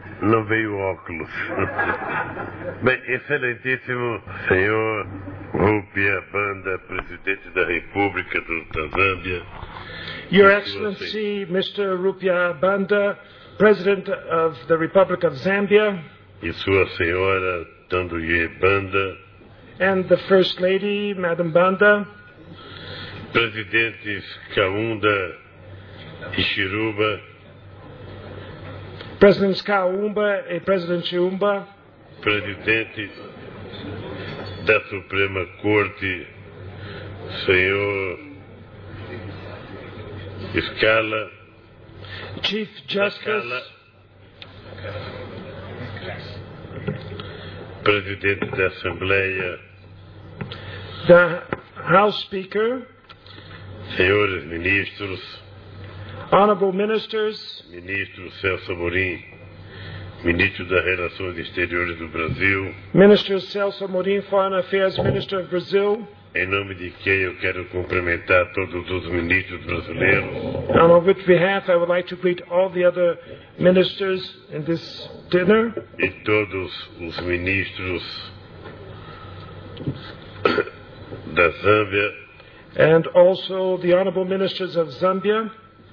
Não veio óculos. Bem, excelentíssimo senhor Rupia Banda, presidente da República da Zâmbia. Your Excellency, Mr. Rupia Banda, President of the Republic of Zambia. E sua senhora Tanduye Banda. And the First Lady, Madam Banda. Presidentes Kaunda e Chiruba. Presidents Kaumba and President Chiumba. Presidente da Suprema Corte, senhor Scala. Chief Justice. Presidente da Assembleia. The House Speaker. Senhores ministros. Honorable Ministers. Ministro Celso Amorim, Ministro das Relações Exteriores do Brasil. Minister Celso Amorim, Foreign Affairs Minister of Brazil. Em nome de quem eu quero cumprimentar todos os ministros brasileiros. On which behalf I would like to greet all the other ministers in this dinner. E todos os ministros da Zâmbia. And also the honorable ministers of Zambia.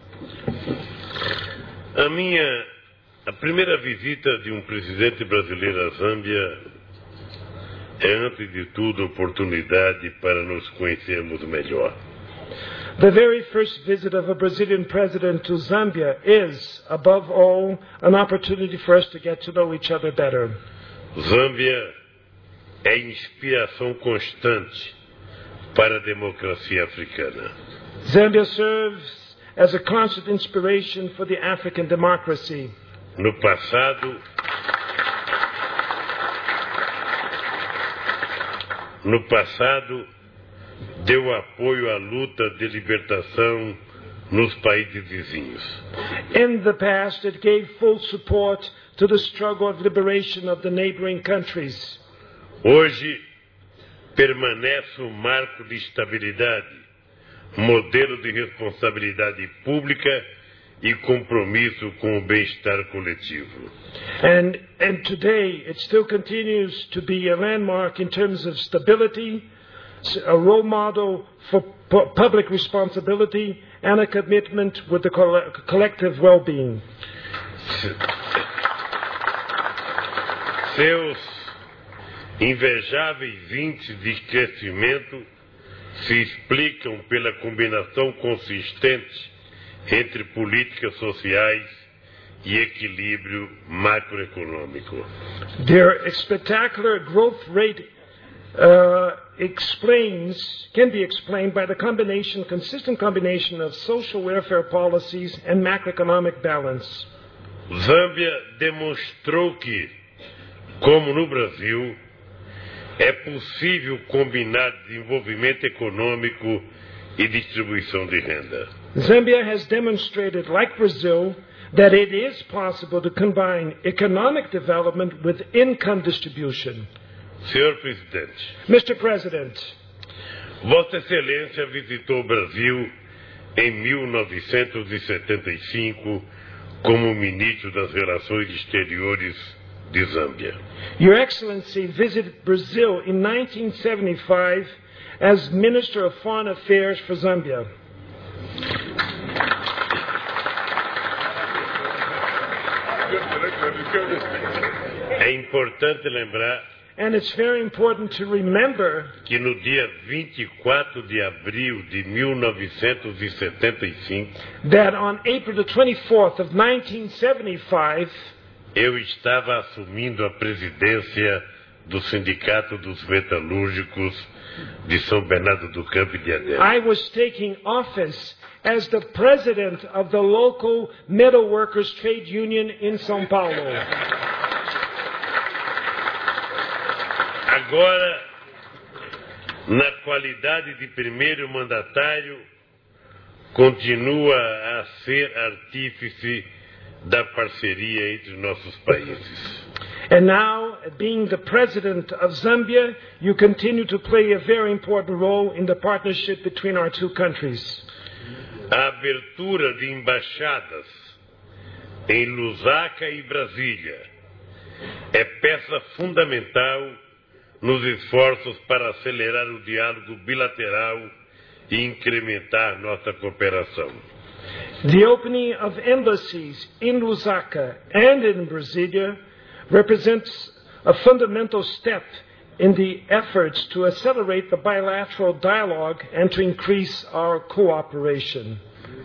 A primeira visita de presidente brasileiro à Zâmbia é, antes de tudo, oportunidade para nos conhecermos melhor. The very first visit of a Brazilian president to Zambia is, above all, an opportunity for us to get to know each other better. Zâmbia é inspiração constante para a democracia africana. Zambia serves as a constant inspiration for the African democracy. No passado, deu apoio à luta de libertação nos países vizinhos. In the past, it gave full support to the struggle of liberation of the neighboring countries. Hoje, permanece marco de estabilidade, modelo de responsabilidade pública e compromisso com o bem-estar coletivo. And today it still continues to be a landmark in terms of stability, a role model for public responsibility and a commitment with the collective well-being. Seus invejáveis índices de crescimento se explicam pela combinação consistente entre políticas sociais e equilíbrio macroeconômico. Their spectacular growth rate can be explained by the consistent combination of social welfare policies and macroeconomic balance. Zâmbia demonstrou que, como no Brasil, é possível combinar desenvolvimento econômico e distribuição de renda. Zambia has demonstrated, like Brazil, that it is possible to combine economic development with income distribution. Senhor Presidente. Mr. President. Vossa Excelência visitou o Brasil em 1975 como Ministro das Relações Exteriores de Zâmbia. Your Excellency visited Brazil in 1975 as Minister of Foreign Affairs for Zambia. É importante lembrar And it's very important to remember que no dia 24 de abril de 1975 that on April the 24th of 1975 eu estava assumindo a presidência do Sindicato dos Metalúrgicos de São Bernardo do Campo e Diadema. I was taking office as the president of the local metal workers trade union in São Paulo. Agora, na qualidade de primeiro mandatário, continua a ser artífice da parceria entre nossos países. And now, being the president of Zambia, you continue to play a very important role in the partnership between our two countries. A abertura de embaixadas em Lusaka e Brasília é peça fundamental nos esforços para acelerar o diálogo bilateral e incrementar nossa cooperação. The opening of embassies in Lusaka and in Brasilia represents a fundamental step in the efforts to accelerate the bilateral dialogue and to increase our cooperation.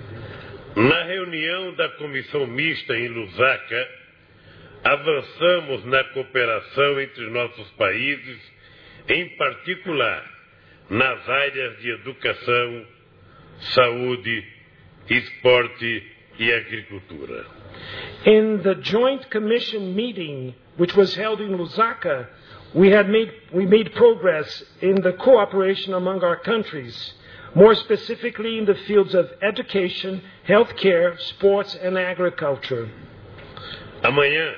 Na reunião da Comissão Mista em Lusaka, avançamos na cooperação entre nossos países, em particular nas áreas de educação, saúde, esporte e agricultura. In the Joint Commission meeting, which was held in Lusaka, we made progress in the cooperation among our countries, more specifically in the fields of education, healthcare, sports and agriculture. Amanhã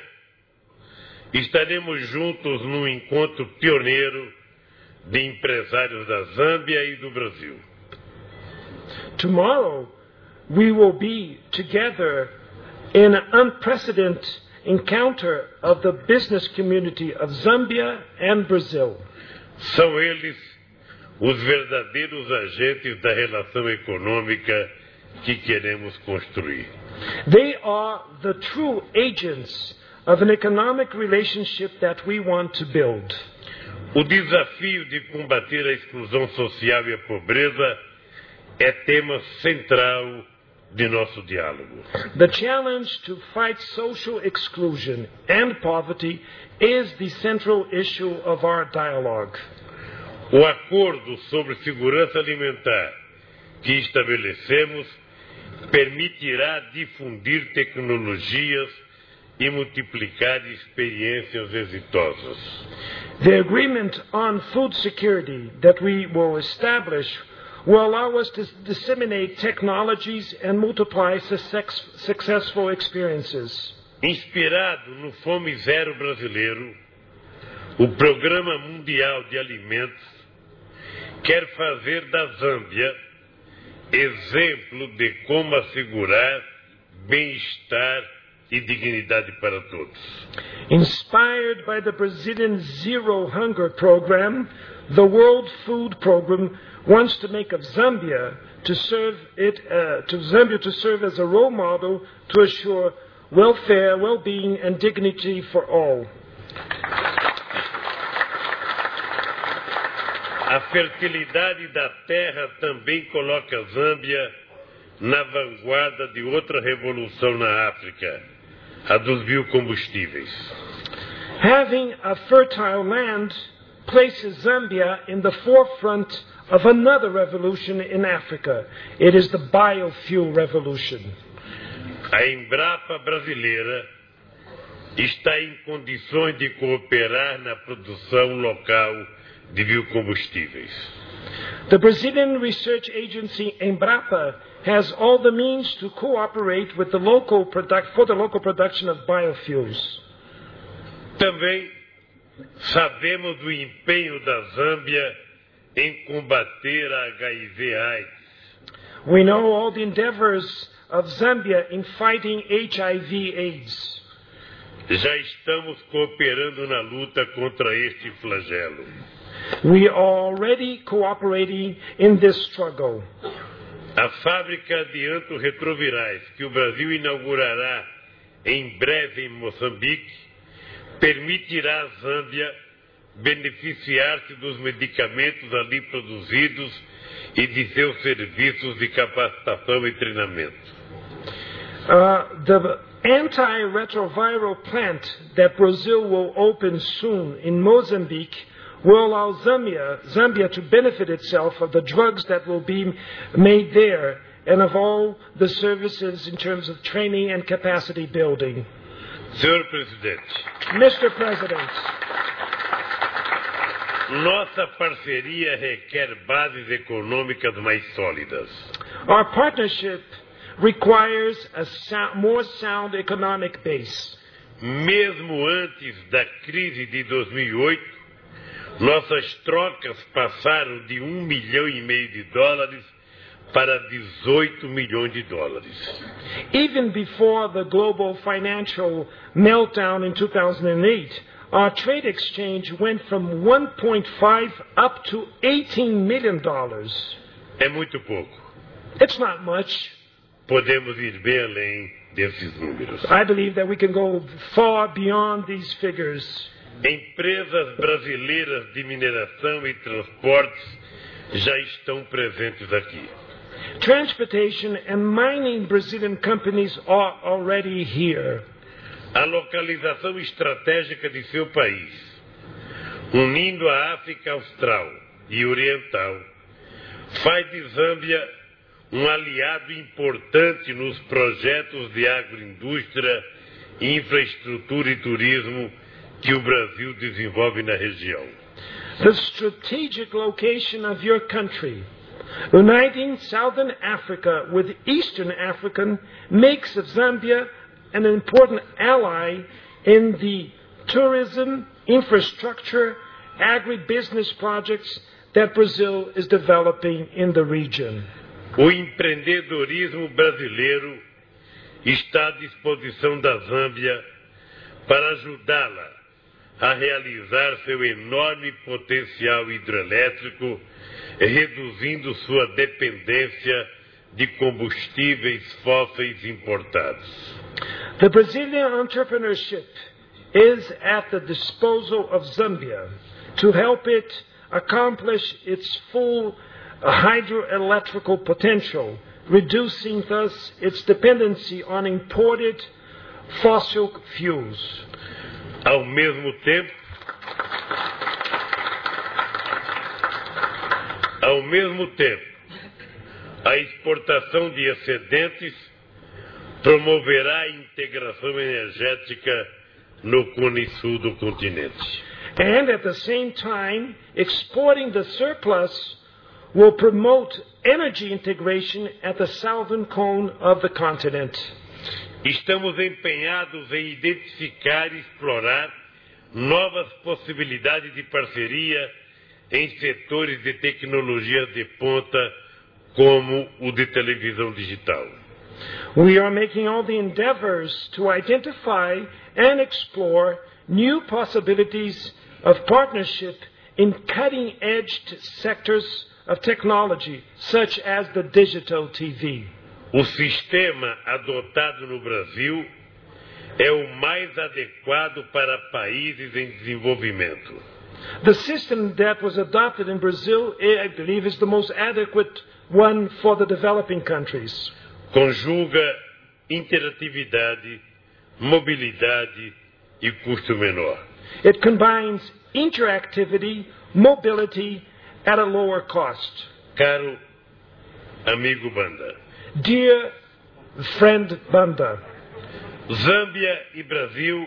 estaremos juntos num encontro pioneiro de empresários da Zâmbia e do Brasil. Tomorrow we will be together in an unprecedented encounter of the business community of Zambia and Brazil. São eles os verdadeiros agentes da relação econômica que queremos construir. They are the true agents of an economic relationship that we want to build. O desafio de combater a exclusão social e a pobreza é tema central de nosso diálogo. The challenge to fight social exclusion and poverty is the central issue of our dialogue. O acordo sobre segurança alimentar que estabelecemos permitirá difundir tecnologias e multiplicar experiências exitosas. The agreement on food security that we will establish will allow us to disseminate technologies and multiply successful experiences. Inspirado no Fome Zero brasileiro, o Programa Mundial de Alimentos quer fazer da Zâmbia exemplo de como assegurar bem-estar e dignidade para todos. Inspired by the Brazilian Zero Hunger Program, the World Food Program wants to make of Zambia to serve as a role model to assure welfare, well-being and dignity for all. A fertilidade da terra também coloca a Zâmbia na vanguarda de outra revolução na África, a dos biocombustíveis. Having a fertile land places Zambia in the forefront of another revolution in Africa. It is the biofuel revolution. A Embrapa brasileira está em condições de cooperar na produção local de biocombustíveis. The Brazilian research agency Embrapa has all the means to cooperate with the local production of biofuels. Também sabemos do empenho da Zâmbia em combater a HIV/AIDS. We know all the endeavors of Zambia in fighting HIV/AIDS. Já estamos cooperando na luta contra este flagelo. We are already cooperating in this struggle. A fábrica de antirretrovirais que o Brasil inaugurará em breve em Moçambique permitirá à Zâmbia beneficiar-se dos medicamentos ali produzidos e de seus serviços de capacitação e treinamento. The antiretroviral plant that Brazil will open soon in Mozambique will allow Zambia to benefit itself of the drugs that will be made there and of all the services in terms of training and capacity building. Senhor Presidente, Mr. President, nossa parceria requer bases econômicas mais sólidas. our partnership requires a more sound economic base. Mesmo antes da crise de 2008, nossas trocas passaram de $1,5 milhão para 18 milhões de dólares. Even before the global financial meltdown in 2008, our trade exchange went from 1.5 up to $18 million. É muito pouco. It's not much. Podemos ir bem além desses números. I believe that we can go far beyond these figures. Empresas brasileiras de mineração e transportes já estão presentes aqui. Transportation and mining Brazilian companies are already here. A localização estratégica de seu país, unindo a África Austral e Oriental, faz de Zâmbia um aliado importante nos projetos de agroindústria, infraestrutura e turismo que o Brasil desenvolve na região. The strategic location of your country, uniting Southern Africa with Eastern Africa, makes of Zambia an important ally in the tourism, infrastructure, agribusiness projects that Brazil is developing in the region. O empreendedorismo brasileiro está à disposição da Zâmbia para ajudá-la a realizar seu enorme potencial hidrelétrico, reduzindo sua dependência de combustíveis fósseis importados. The Brazilian entrepreneurship is at the disposal of Zambia to help it accomplish its full hydroelectrical potential, reducing thus its dependency on imported fossil fuels. Ao mesmo tempo, a exportação de excedentes promoverá a integração energética no cone sul do continente. And at the same time, exporting the surplus will promote energy integration at the southern cone of the continent. Estamos empenhados em identificar e explorar novas possibilidades de parceria em setores de tecnologia de ponta, como o de televisão digital. We are making all the endeavors to identify and explore new possibilities of partnership in cutting-edge sectors of technology, such as the digital TV. O sistema adotado no Brasil é o mais adequado para países em desenvolvimento. The system that was adopted in Brazil, I believe, is the most adequate one for the developing countries. Conjuga interatividade, mobilidade e custo menor. It combines interactivity, mobility at a lower cost. Caro amigo Banda, Dear friend Banda, Zâmbia e Brasil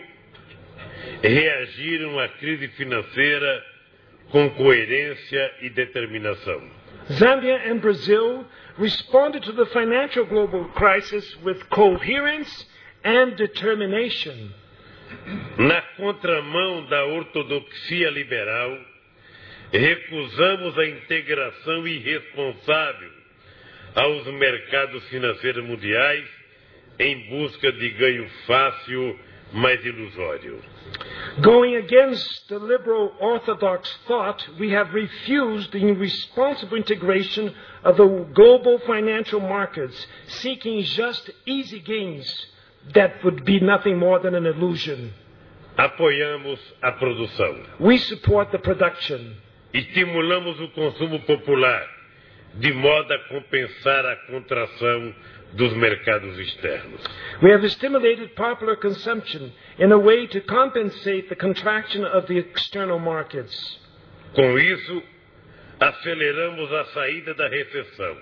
reagiram à crise financeira com coerência e determinação. Zambia and Brazil responded to the financial global crisis with coherence and determination. Na contramão da ortodoxia liberal, recusamos a integração irresponsável aos mercados financeiros mundiais em busca de ganho fácil, mas ilusório. Going against the liberal orthodox thought, we have refused the irresponsible integration of the global financial markets, seeking just easy gains that would be nothing more than an illusion. Apoiamos a produção. We support the production. Estimulamos o consumo popular, de modo a compensar a contração dos mercados externos. We have stimulated popular consumption in a way to compensate the contraction of the external markets. Com isso, aceleramos a saída da recessão.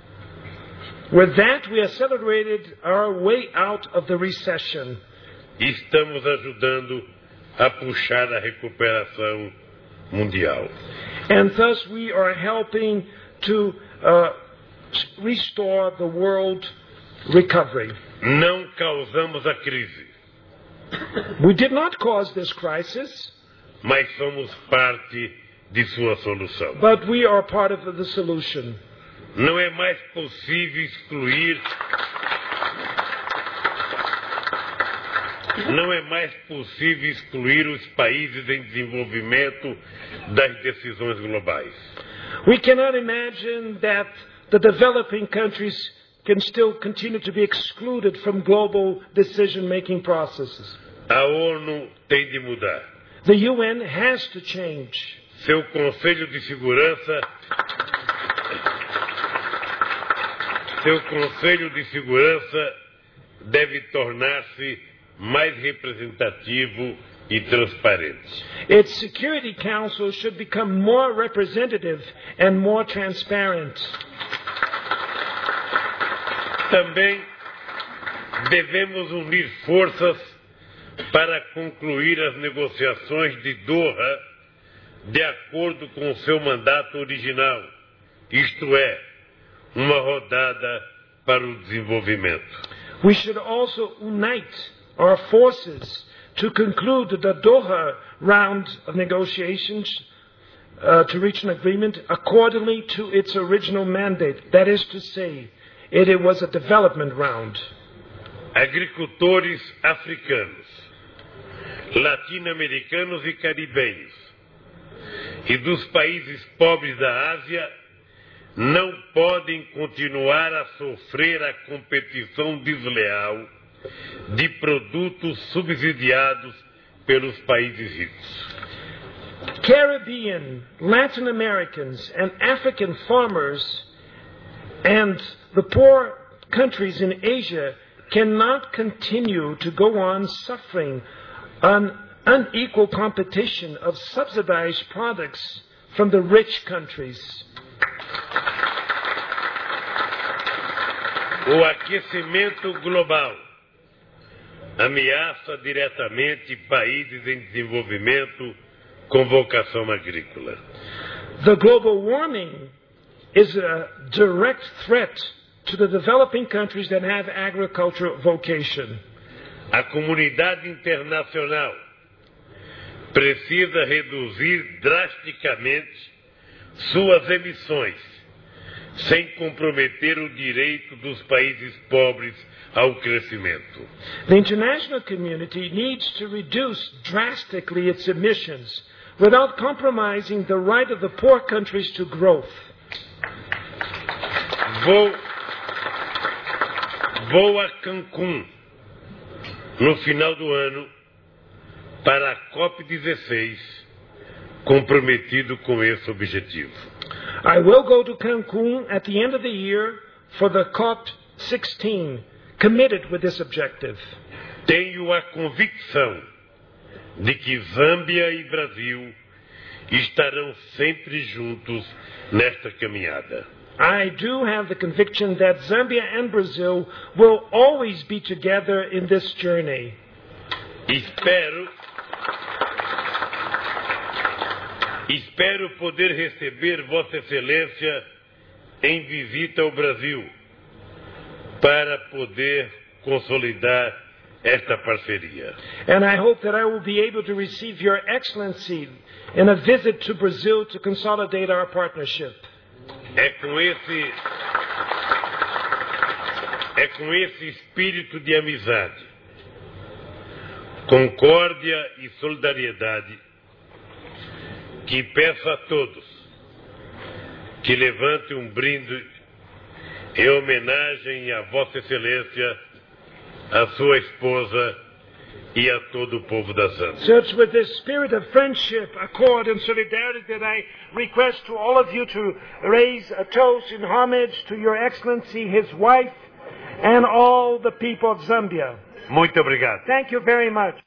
With that, we accelerated our way out of the recession. Estamos ajudando a puxar a recuperação mundial. And thus we are helping to restore the world recovery. Não causamos a crise, We did not cause this crisis, mas somos parte de sua solução. but we are part of the solution. Não é mais possível excluir os países em desenvolvimento das decisões globais. We cannot imagine that the developing countries can still continue to be excluded from global decision-making processes. A ONU tem de mudar. The UN has to change. Seu Conselho de Segurança deve tornar-se mais representativo e transparente. Its Security Council should become more representative and more transparent. Também devemos unir forças para concluir as negociações de Doha de acordo com seu mandato original, isto é, uma rodada para o desenvolvimento. We should also unite our forces to conclude the Doha round of negotiations to reach an agreement accordingly to its original mandate. That is to say, it was a development round. Agricultores africanos, latino-americanos e caribenhos e dos países pobres da Ásia não podem continuar a sofrer a competição desleal de produtos subsidiados pelos países ricos. Caribbean, Latin Americans, and African farmers and the poor countries in Asia cannot continue to go on suffering an unequal competition of subsidized products from the rich countries. O aquecimento global ameaça diretamente países em desenvolvimento com vocação agrícola. The global warming is a direct threat to the developing countries that have agricultural vocation. A comunidade internacional precisa reduzir drasticamente suas emissões, sem comprometer o direito dos países pobres ao crescimento. The international community needs to reduce drastically its emissions without compromising the right of the poor countries to growth. Vou a Cancún no final do ano para a COP16, comprometido com esse objetivo. I will go to Cancun at the end of the year for the COP16, committed with this objective. Tenho a convicção de que Zâmbia e Brasil estarão sempre juntos nesta caminhada. I do have the conviction that Zambia and Brazil will always be together in this journey. Espero poder receber Vossa Excelência em visita ao Brasil para poder consolidar esta parceria. And I hope that I will be able to receive Your Excellency in a visit to Brazil to consolidate our partnership. É com esse espírito de amizade, concórdia e solidariedade que peço a todos que levante um brinde em homenagem a Vossa Excelência, a sua esposa e a todo o povo da Zâmbia. So it's with this spirit of friendship, accord, and solidarity that I request to all of you to raise a toast in homage to Your Excellency, his wife, and all the people of Zambia. Muito obrigado. Thank you very much.